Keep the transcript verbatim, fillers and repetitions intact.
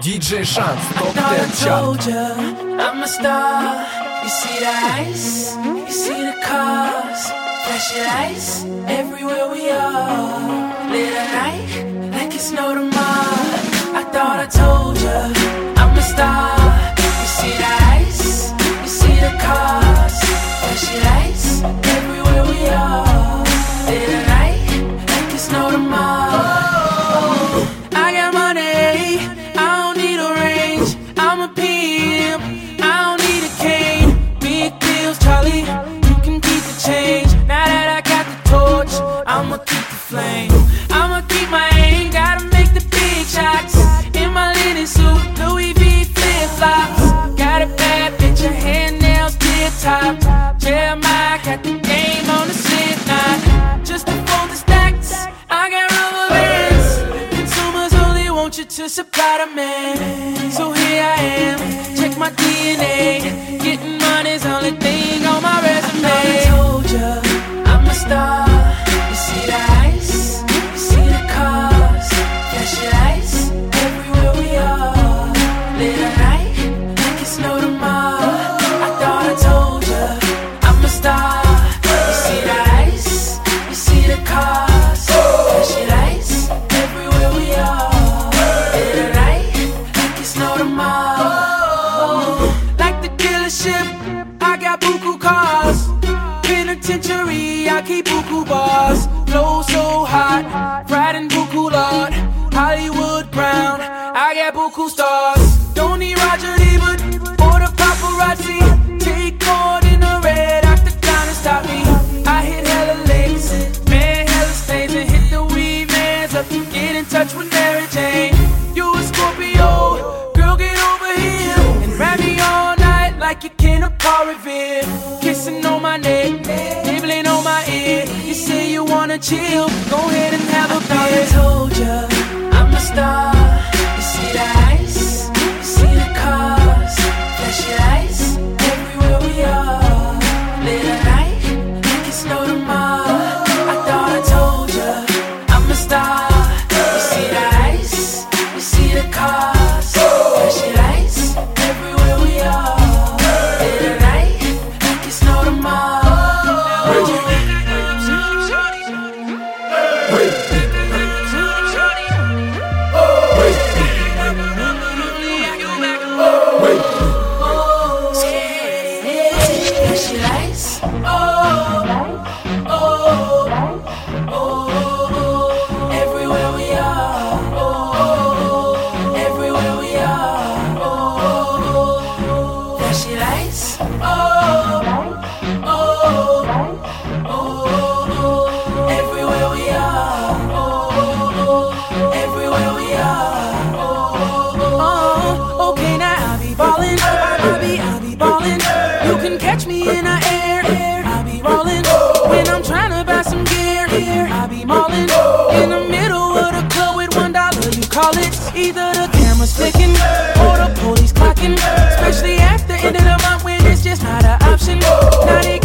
ди джей Шанс, топ десять чарт. I'm a star. You see the ice, you see the cars, flashing lights everywhere we are. Late at night, like it's no tomorrow. I thought I told ya, I'm a star. You see the ice, you see the cars, flashing lights everywhere we are. Late at night, like it's no tomorrow. I got money, I don't need a range. I'm a pimp, I don't need a cane. Big deals, Charlie, you can keep the change. Now that I got the torch, I'ma keep the flame. I'ma keep my aim, gotta make the big shots. In my linen suit, Louis V flip-flops. Got a bad bitch, her hand nails tip top. Jeremiah got the game on the slip knot. Just to fold the stacks, I got rubber bands. Consumers only want you to supply the man. So here I am, check my D N A. Getting money's only thing on my resume. I told ya, I'm a star. You see the ice, you see the cars, flashing lights everywhere we are. Late at night, like it's no tomorrow. I thought I told ya, I'm a star. You see the ice, you see the cars, flashing lights everywhere we are. Late at night, like it's no tomorrow. Like the dealership, I got buku cars. Penitentiary, I keep buku bars. Flow so hot, riding buku Lord. Hollywood Brown, I got buku stars. Don't need Roger Ebert or the paparazzi. Take more than a red octagon to stop me. I hit hella licks, man hella stains, and hit the weed mans up. Get in touch with Mary Jane. You a Scorpio, girl get over here and wrap me all night like you can a Paul Revere. Kissing on my neck, nibbling on my ear. You say you wanna chill, go ahead and have a beer. I told ya, I'm a star. You see the ice, you see the cars, flashing lights everywhere we are. Late at night, like it's no tomorrow. I thought I told ya, I'm a star. You see the ice, you see the cars, flashing lights everywhere we are. Late at night, like it's no tomorrow. Flashing lights, oh, oh, oh, everywhere we are, oh, everywhere we are, oh, flashing lights, oh, oh, oh, everywhere we are, oh, everywhere we are, oh, okay now I be ballin', I be, I be ballin'. You can catch me in the air, air. I be rollin' when I'm tryna buy some gear, gear. I be maulin' in the middle of the club with one dollar. You call it either the camera's flicking or the police clocking. Especially after end of the month when it's just not an option. Now they